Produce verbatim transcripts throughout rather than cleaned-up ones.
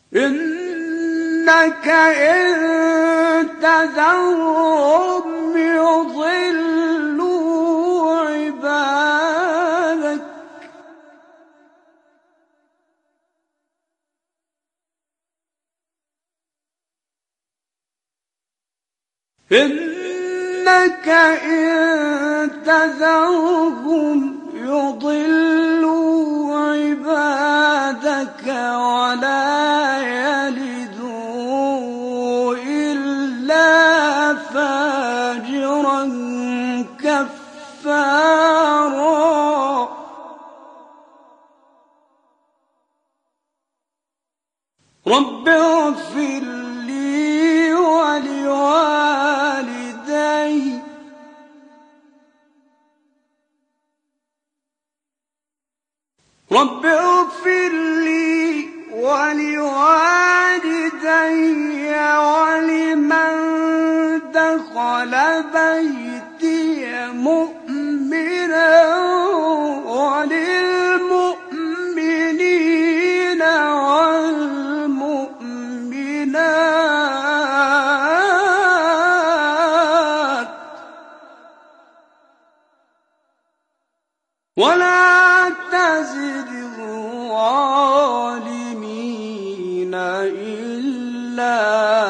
إنك إن تذرهم يضلوا عبادك إنك إن تذرهم يضلوا عبادك ولا يلدوا إلا فاجرا كفارا رب اغفر لي ولوالدي رب اغفر لي ولوالدي ولمن دخل بيتي مؤمنا وللمؤمنين والمؤمنات ولا تزد الظالمين إلا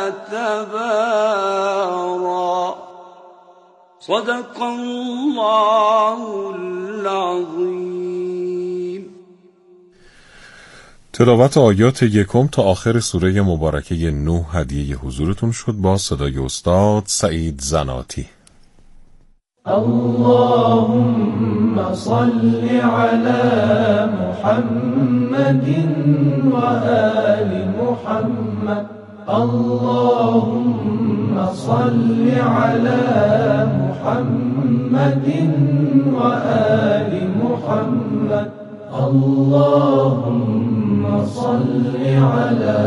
تبارا صدق الله العظیم. تلاوت آیات یکم تا آخر سوره مبارکه نوح هدیه حضورتون شد با صدای استاد سعید زناتی. اللهم صل على محمد وآل محمد اللهم صل على محمد وآل محمد اللهم صل على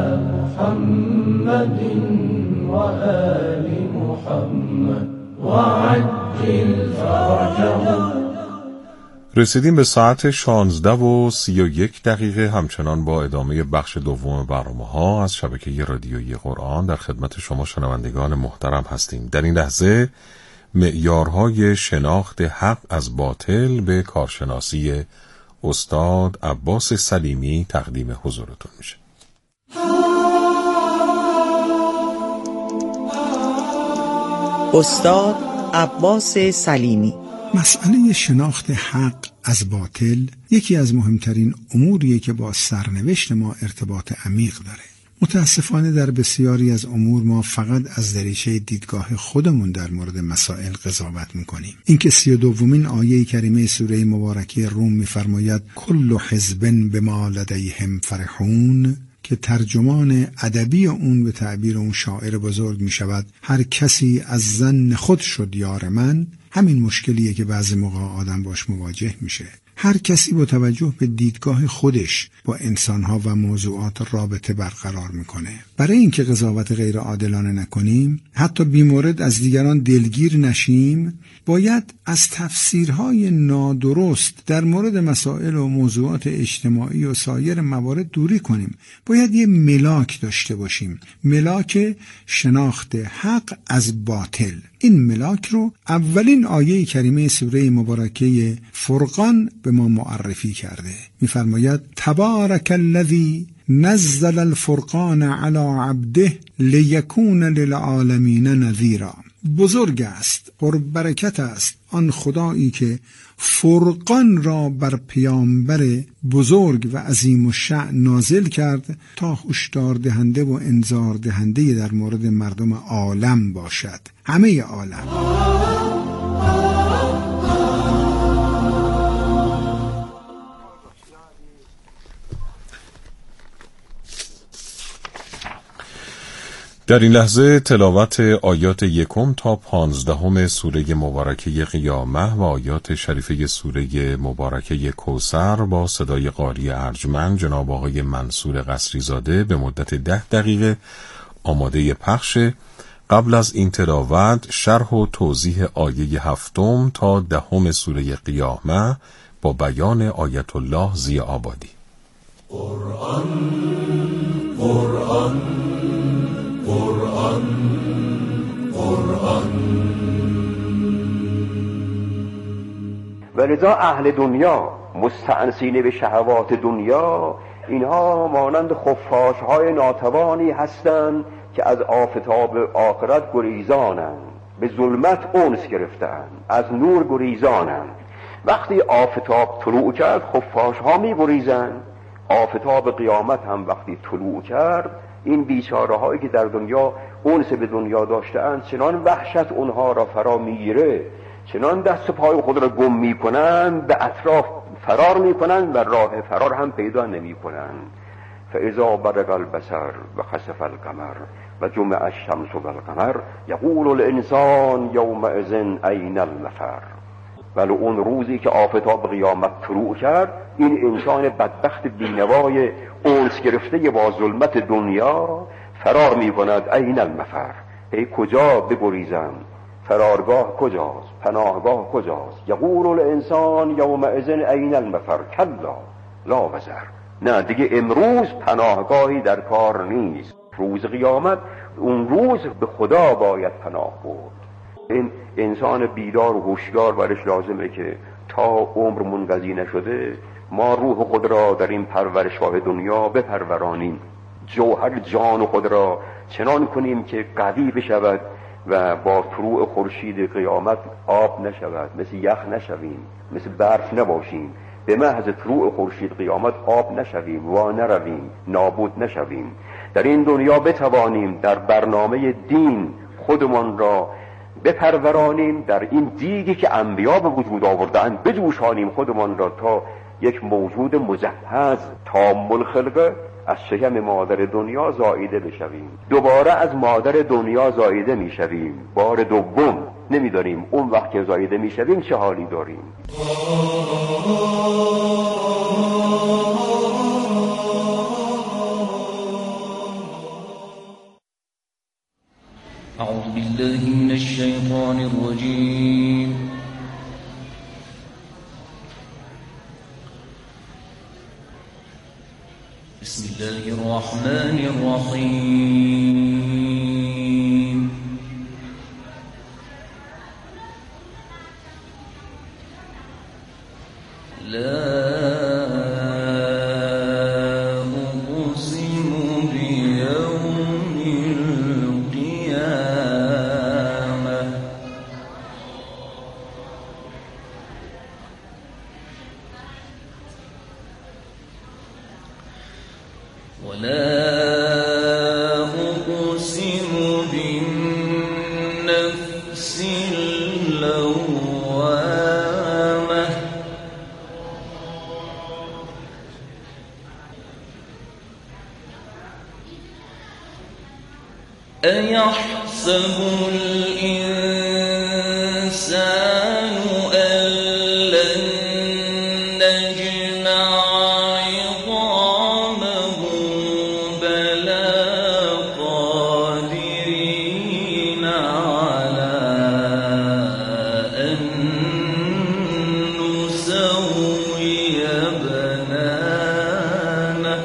محمد وآل محمد وعجل فرجهم. رسیدیم به ساعت شانزده و سی و یک دقیقه. همچنان با ادامه بخش دوم برنامه ها از شبکه رادیویی قرآن در خدمت شما شنوندگان محترم هستیم. در این لحظه معیارهای شناخت حق از باطل به کارشناسی استاد عباس سلیمی تقدیم حضورتون میشه. استاد عباس سلیمی. مسئله شناخت حق از باطل یکی از مهمترین اموریه که با سرنوشت ما ارتباط عمیق داره. متاسفانه در بسیاری از امور ما فقط از دریچه دیدگاه خودمون در مورد مسائل قضاوت میکنیم. این که سی و دومین آیه کریمه سوره مبارکه روم میفرماید کل حزب بما لدیهم فرحون، که ترجمان ادبی اون به تعبیر اون شاعر بزرگ می شود هر کسی از ظن خود شد یار من. همین مشکلیه که بعضی موقع آدم باش مواجه میشه. هر کسی با توجه به دیدگاه خودش با انسانها و موضوعات رابطه برقرار میکنه. برای اینکه قضاوت غیر عادلانه نکنیم، حتی بیمورد از دیگران دلگیر نشیم، باید از تفسیرهای نادرست در مورد مسائل و موضوعات اجتماعی و سایر موارد دوری کنیم. باید یه ملاک داشته باشیم، ملاک شناخت حق از باطل. این ملاک رو اولین آیه کریمه سوره مبارکه فرقان به ما معرفی کرده. می‌فرماید تبارک الذی نزل الفرقان علی عبده لیکون للعالمین نذیرا. بزرگ است، پربرکت است آن خدایی که فرقان را بر پیامبر بزرگ و عظیم الشأن نازل کرد تا هشدار دهنده و انذار دهنده در مورد مردم عالم باشد، همه عالم. در این لحظه تلاوت آیات یکم تا پانزدهم سوره مبارکه قیامه و آیات شریفه سوره مبارکه کوثر با صدای قاری ارجمند جناب آقای منصور قصری زاده به مدت ده دقیقه آماده پخش. قبل از این تلاوت شرح و توضیح آیه هفتم تا دهم سوره قیامه با بیان آیت الله ضیاء آبادی. قرآن قرآن قرآن قرآن. ولذا اهل دنیا مستأنسین به شهوات دنیا، اینها مانند خفاش‌های ناتوانی هستند که از آفتاب آخرت گریزانند، به ظلمت انس گرفتند، از نور گریزانند. وقتی آفتاب طلوع کرد خفاش‌ها می‌گریزند. آفتاب قیامت هم وقتی طلوع کرد، این بیچاره هایی که در دنیا انس به دنیا داشتند چنان وحشت اونها را فرا میگیره، چنان دست و پای خود را گم میکنند، به اطراف فرار میکنند و راه فرار هم پیدا نمیکنند. فاذا برق البصر و خسف القمر و جمع الشمس و القمر یقول الانسان یومئذ این المفر. ولی اون روزی که آفتاب قیامت طلوع کرد، این انسان بدبخت بینوای انس گرفته با ظلمت دنیا فرار میکند. این المفر، ای کجا بگریزم؟ فرارگاه کجاست؟ پناهگاه کجاست؟ یقول الانسان یومئذ این المفر کلا لا وزر. نه دیگه امروز پناهگاهی در کار نیست. روز قیامت، اون روز به خدا باید پناه برد. این انسان بیدار و هوشیار برش لازمه که تا عمر منقضی نشده ما روح خود را در این پرورشگاه دنیا بپرورانیم، جوهر جان خود را چنان کنیم که قوی بشود و با طلوع خورشید قیامت آب نشود، مثل یخ نشویم، مثل برف نباشیم. به محض طلوع خورشید قیامت آب نشویم، وا نرویم، نابود نشویم. در این دنیا بتوانیم در برنامه دین خودمان را بپرورانیم، در این دیگی که انبیا به وجود آوردند بجوشانیم خودمان را تا یک موجود مجهز تام الخلقه از شکم مادر دنیا زاییده بشویم. دوباره از مادر دنیا زاییده میشویم، بار دوم نمیداریم. اون وقت که زاییده میشویم چه حالی داریم؟ أعوذ بالله من الشيطان الرجيم. بسم الله الرحمن الرحيم. لا أيحسب الإنسان أن لن نجمع عظامه بلى قادرين على أن نسوي بنانه.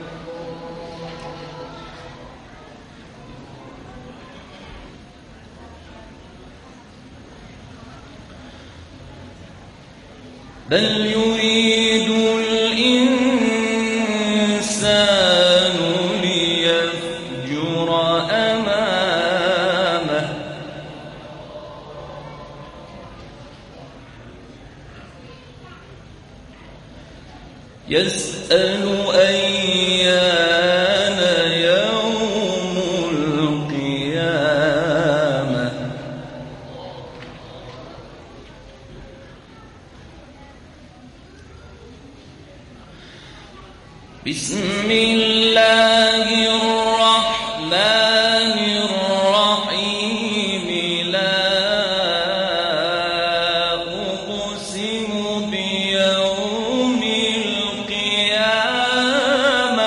بل يريد الإنسان ليفجر أمامه. يسأل أيان يوم القيامة. بسم الله الرحمن الرحيم. لا أقسم بيوم القيامة.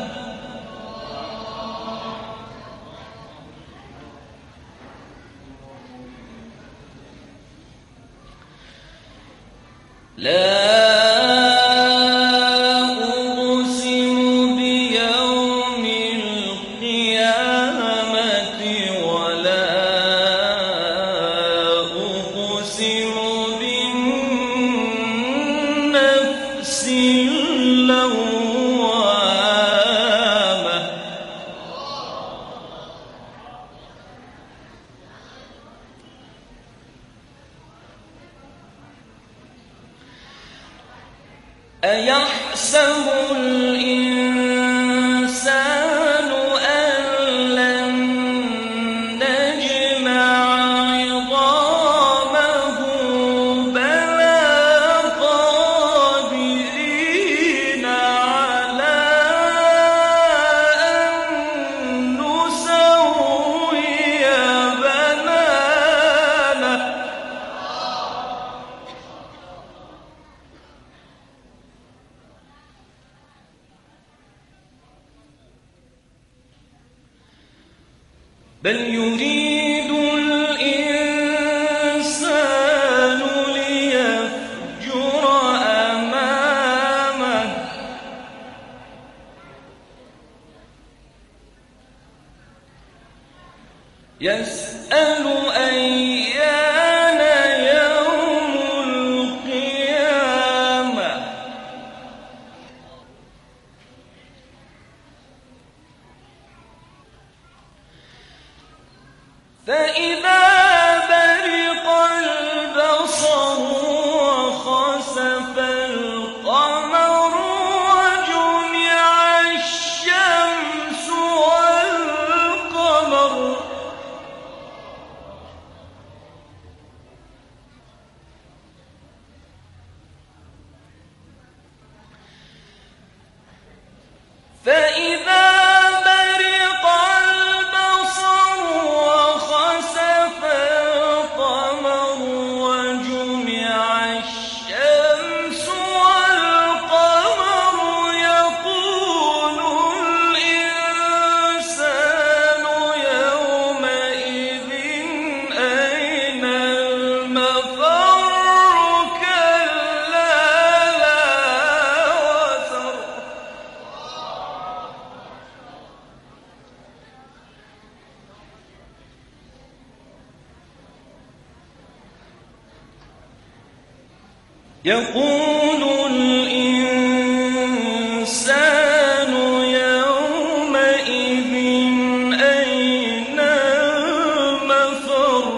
لا أقسم بيوم أيحسب الإنسان أن لن نجمع عظامه بلى قادرين على أن نسوي بنانه بل يريد الإنسان ليفجر أمامه يسأل أيان يوم القيامة فإذا برق البصر وخسف القمر وجمع الشمس والقمر فإذا برق البصر وخسف القمر وجمع الشمس والقمر يقول الإنسان يومئذ أين المفر كلا لا وزر يقول الإنسان يومئذ أين المفر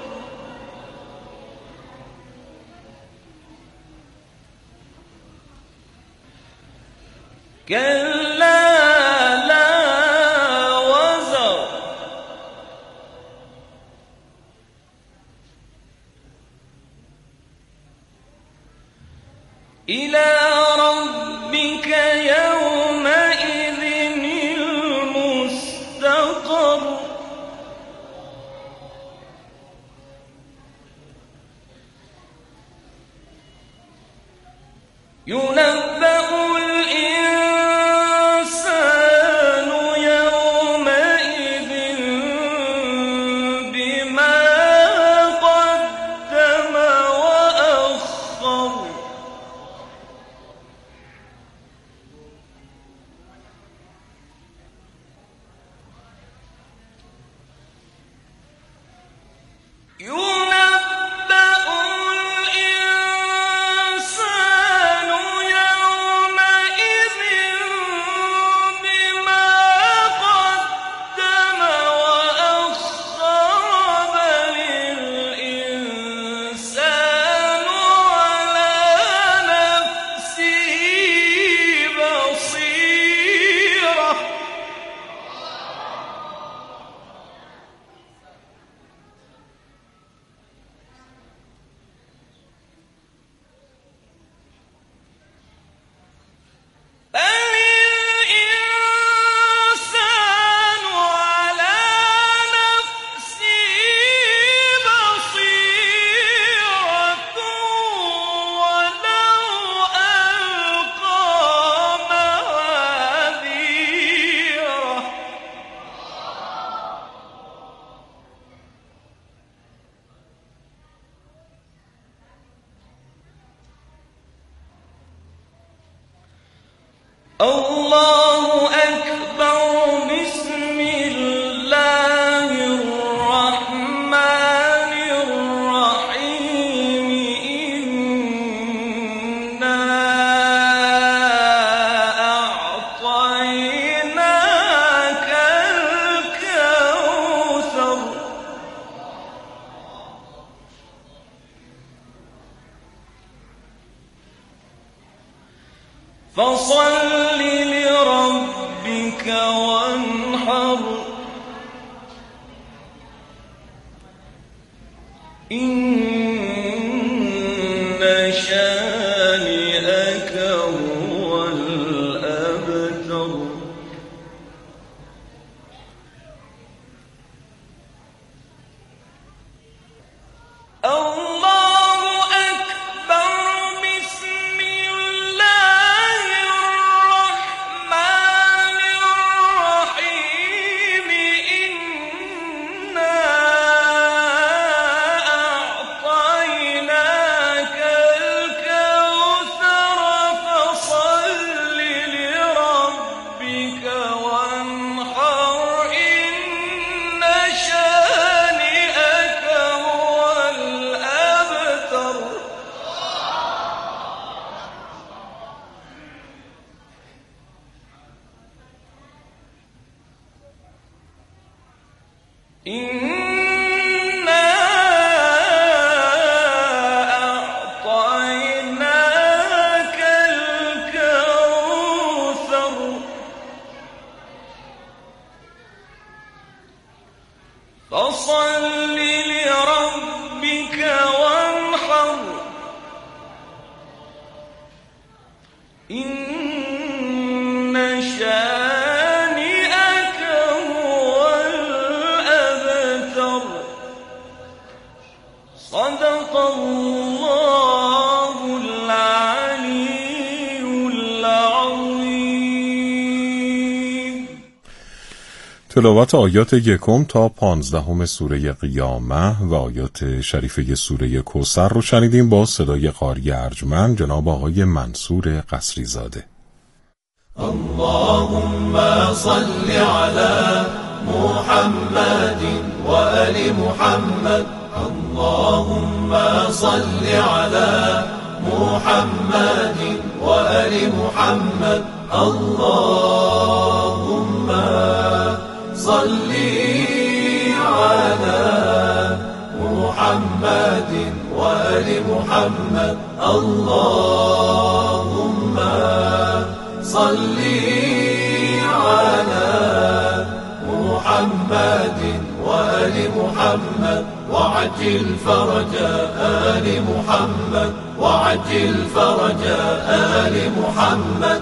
كلا لا وزر إلى ربك يومئذ المستقر ينبأ الإنسان يومئذ بما قدم وأخر ينبأ الإنسان يومئذ بما قدم وأخر بل الإنسان على نفسه بصيرة بل الإنسان على نفسه بصيرة ولو ألقى معاذيره الله أكبر بسم الله الرحمن الرحيم إنا أعطيناك الكوثر فصل لربك وانحر إن شانئك هو الأبتر الله أكبر بسم الله الرحمن الرحيم إنا أعطيناك الكوثر فصل لربك وانحر إن شانئك هو الأبتر إنا أعطيناك الكوثر فصل لربك وانحر إن شانئك هو الأبتر صدق الله العلي العظيم. تلاوت آیات یکم تا پانزدهم سوره قیامه و آیات شریفه سوره کوثر رو شنیدیم با صدای قاری ارجمند جناب آقای منصور قصری زاده. اللهم صل على محمد وآل محمد اللهم صل على محمد وآل محمد اللهم صل على محمد وآل محمد اللهم صل على محمد وآل محمد وعجل فرج آل محمد وعجل فرج آل محمد.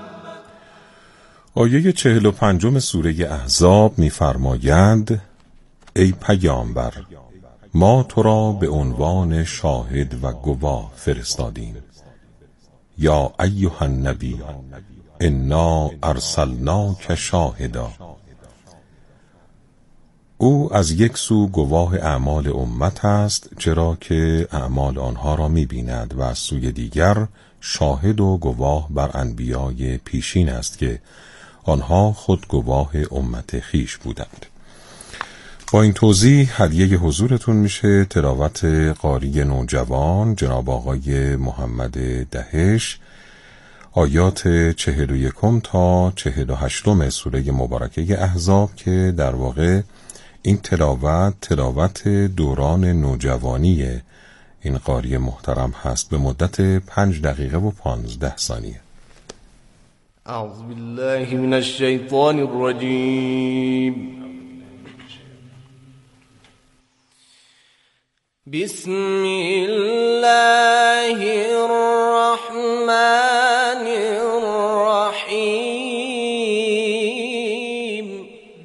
آیه چهل و پنجم سوره احزاب می‌فرماید ای پیامبر ما تو را به عنوان شاهد و گواه فرستادیم. یا ایها النبی انا ارسلناک شاهدا. او از یک سو گواه اعمال امت است چرا که اعمال آنها را می‌بیند و از سوی دیگر شاهد و گواه بر انبیای پیشین است که آنها خود گواه امت خیش بودند. با این توضیح هدیه حضورتون میشه تلاوت قاری نوجوان جناب آقای محمد دهش آیات چهل و یکم تا چهل و هشتم سوره مبارکه احزاب که در واقع این تلاوت تلاوت دوران نوجوانی این قاری محترم هست به مدت پنج دقیقه و پانزده ثانیه. اعوذ بالله من الشیطان الرجیم. بسم الله الرحمن الرحیم.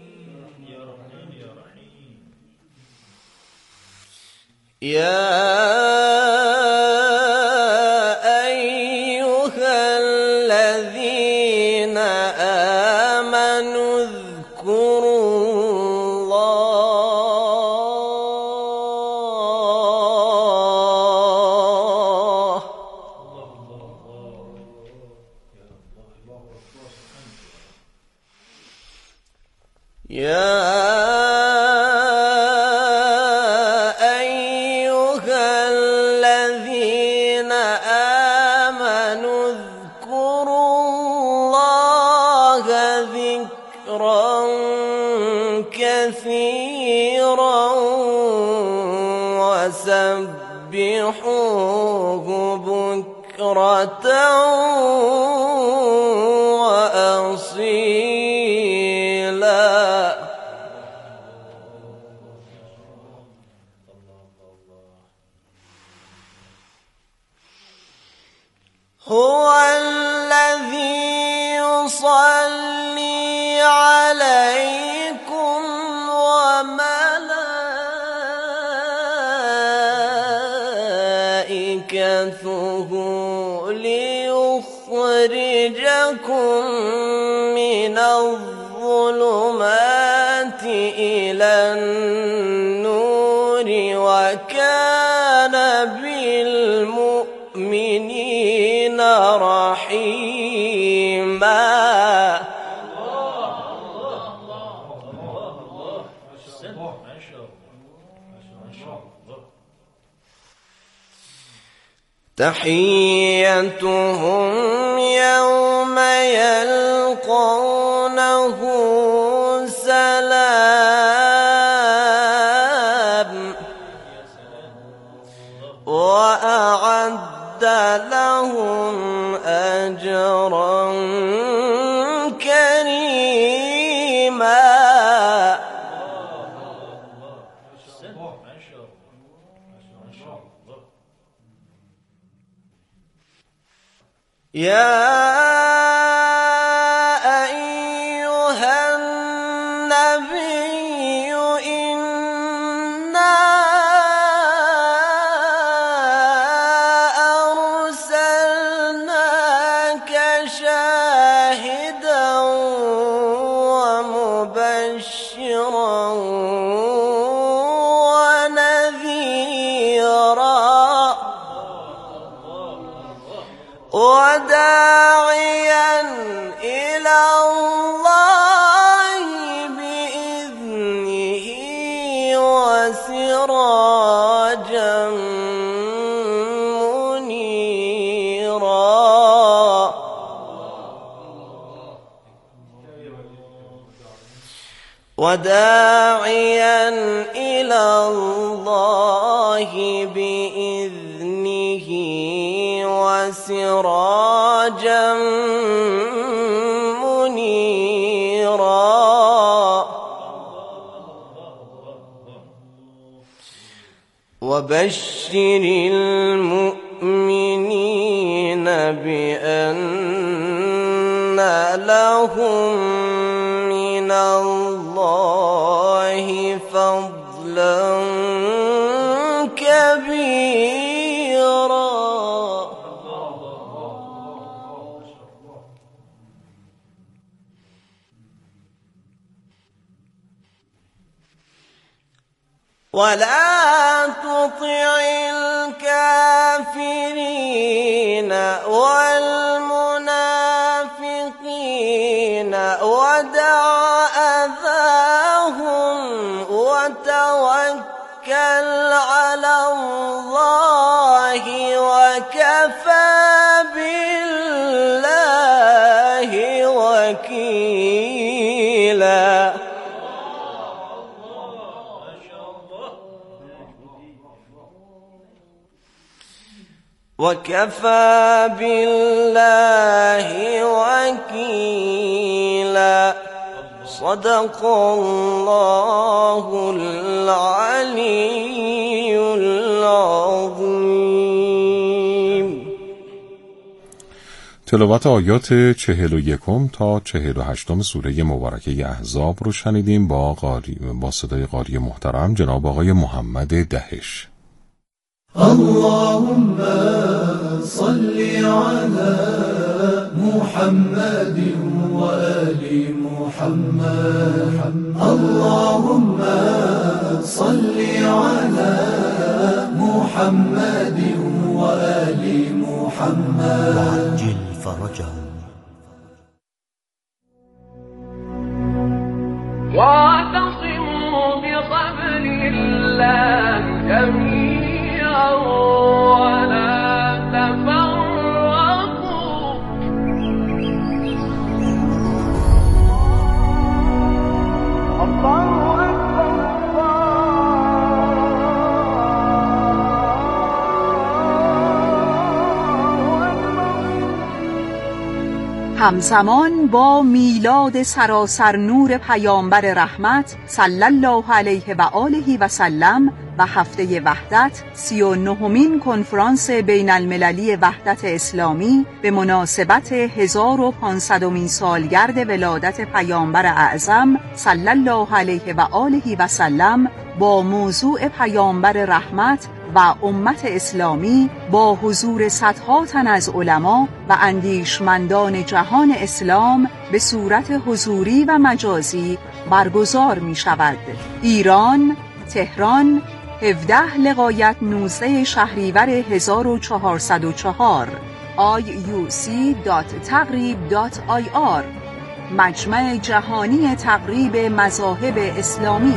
یا وسبحوه بكرة وأصيلا هو الذي يصلي عليكم وملائكته ليخرجكم من الظلمات إلى النور وكان بالمؤمنين رحيما. تحيتهم يوم يلقونه سلام وأعد لهم أجرا كريما. يا أيها النبي إنا أرسلناك شاهدا ومبشرا ونذيرا وداعيا إلى الله بإذنه وسراجا منيرا. وداعيا إلى الله بإذنه وسراجا منيرا. وبشر المؤمنين بأن لهم من الله فضلا كبيرا. ولا تطع الكافرين والمنافقين ودع أذاهم وتوكل على الله وكفى بالله وكيلا. وكفى بالله وكيلا. صدق الله العلي العظيم. تلاوت آیات چهل و یکم تا چهل و هشتم سوره مبارکه احزاب رو شنیدیم با قاری با صدای قاری محترم جناب آقای محمد دهش. اللهم صل على محمد وآل محمد. اللهم صل على محمد وآل محمد وعجل فرجهم. واعتصموا بحبل الله جميعا ولا تفرقوا. الله أكبر الله همزمان با میلاد سراسر نور پیامبر رحمت صلی الله علیه و آله و سلم و هفته وحدت، سی و نهمین کنفرانس بین المللی وحدت اسلامی به مناسبت هزار و پانصدمین سالگرد ولادت پیامبر اعظم صلی الله علیه و آله و سلم با موضوع پیامبر رحمت و امت اسلامی با حضور صدها تن از علما و اندیشمندان جهان اسلام به صورت حضوری و مجازی برگزار می شود. ایران، تهران، هفده لغایت نوزده شهریور هزار و چهارصد و چهار آی یو سی دات تقریب دات آی آر مجمع جهانی تقریب مذاهب اسلامی.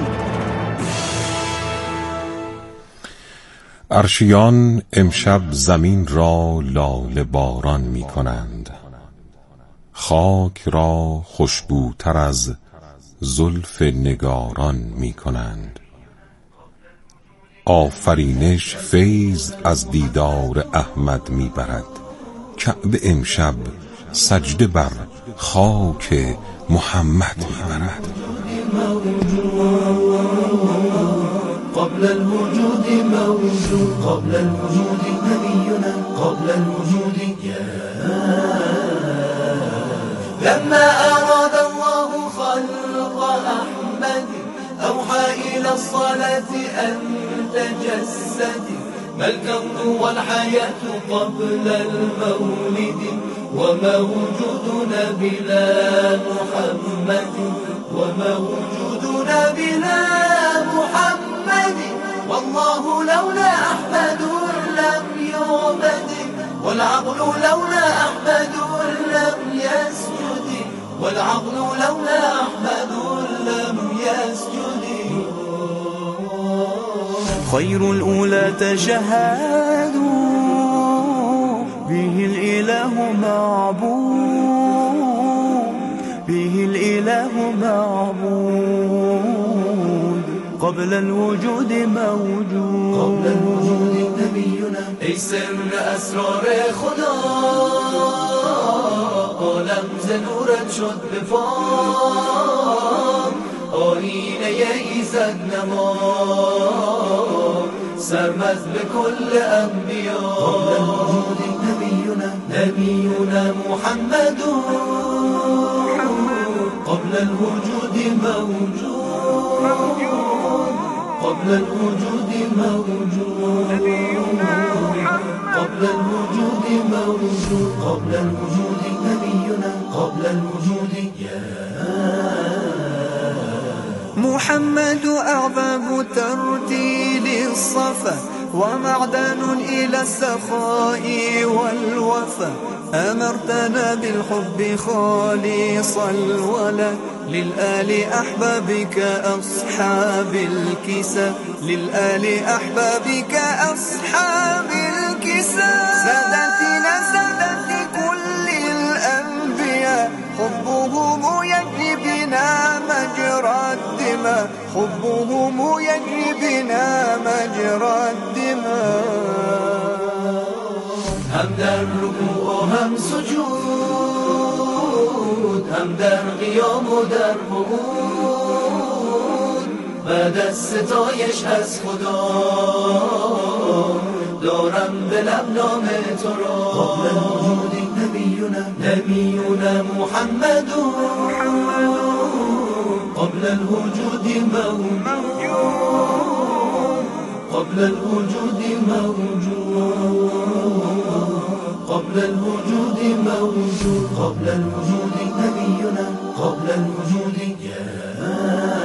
عرشیان امشب زمین را لاله باران می کنند، خاک را خوشبوتر از زلف نگاران می کنند. آفرینش فیض از دیدار احمد می برد، کعبه امشب سجده بر خاک محمد می برد. قبل الوجود موجود، قبل الوجود نبينا، قبل الوجود لما أراد الله خلق أحمد أوحى إلى الصلاة أن تجسد، ما الكون والحياة قبل المولد، وما وجودنا بلا محمد، وما وجودنا بلا محمد، والله لولا أحمد لم يعبد، والعقل لولا أحمد لم يسجد، والعقل لولا أحمد لم يسجد. خير الأولى تشهدوا به الإله معبود، به الإله معبود، قبل الوجود موجود، قبل الوجود نبينا. ای سر اسرار خدا عالم ز نورت شد به فام، آینه ایزد نما سرمز به کل انبیا. قبل الوجود نبینا، نبینا محمد، قبل الوجود موجود، قبل الوجود موجود، قبل الوجود موجود، قبل الوجود نبينا، قبل الوجود محمد أعظم ترتيل الصفا، ومعدن إلى السخاء والوفا، أمرتنا بالحب خالص الولا، للآل أحبابك أصحاب الكسى، للآل أحبابك أصحاب الكسى. سادتنا سادت كل الأنبياء، حبهم يجري بنا مجرى الدماء، حبهم يجري بنا مجرى الدماء. هم در رکوع و هم سجود، هم در قیام و در قعود، بعد از ستایش از خدا دارم به لب نام تو را. قبل الوجود نبینا، نبینا محمد، قبل الوجود موجود، قبل الوجود موجود، قبل الوجود موجود، قبل الوجود نبينا، قبل الوجود